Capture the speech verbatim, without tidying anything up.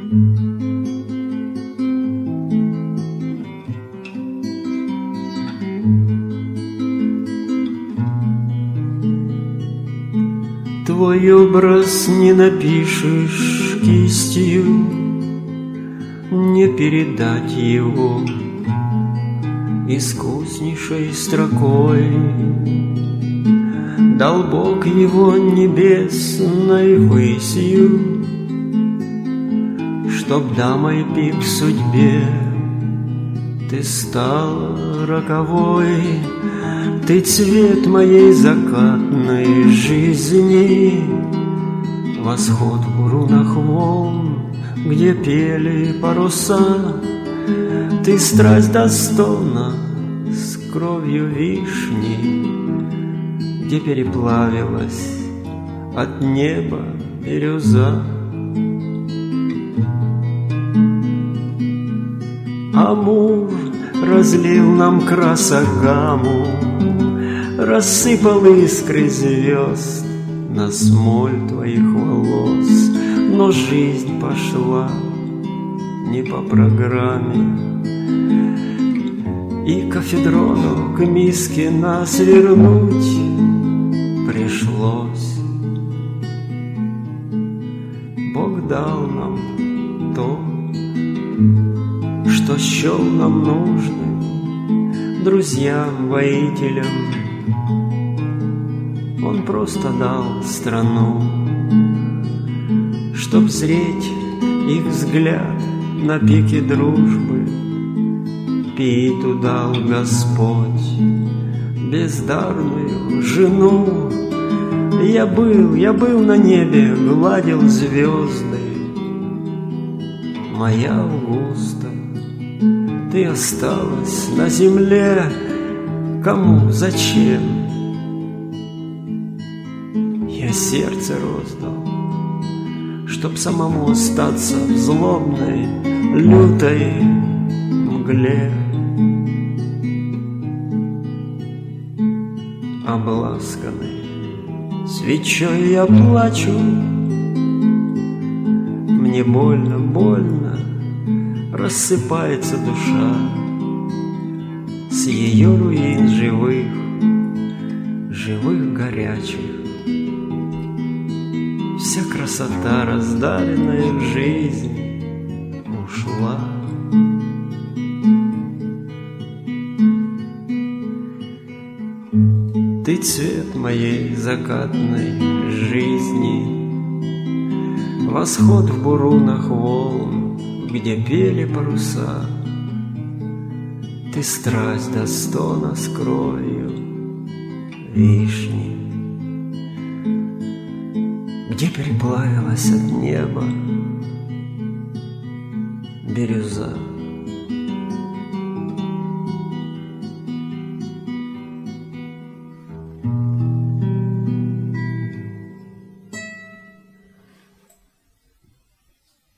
Твой образ не напишешь кистью, не передать его искуснейшей строкой. Дал Бог его небесной высью, чтоб дамой пик судьбе ты стала роковой. Ты цвет моей закатной жизни, восход в бурунах волн, где пели паруса. Ты страсть до стона с кровью вишни, где переплавилась от неба бирюза. Амур разлил нам красок гамму, рассыпал искры звезд на смоль твоих волос. Но жизнь пошла не по программе, и кафедрону к миске нас вернуть пришлось. Бог дал нам то, что счел нам нужным, друзьям, воителям. Он просто дал страну, чтоб зреть их взгляд на пике дружбы. Питу дал Господь бездарную жену. Я был, я был на небе, гладил звезды. Моя Августа, ты осталась на земле. Кому, зачем? Я сердце роздал, чтоб самому остаться в злобной, лютой мгле. Обласканный свечой я плачу, мне больно, больно, рассыпается душа с ее руин живых, живых горячих. Вся красота, раздаренная в жизнь, ушла. Ты цвет моей закатной жизни, восход в бурунах волн, где пели паруса. Ты страсть до стона с кровью вишни, где переплавилась от неба бирюза.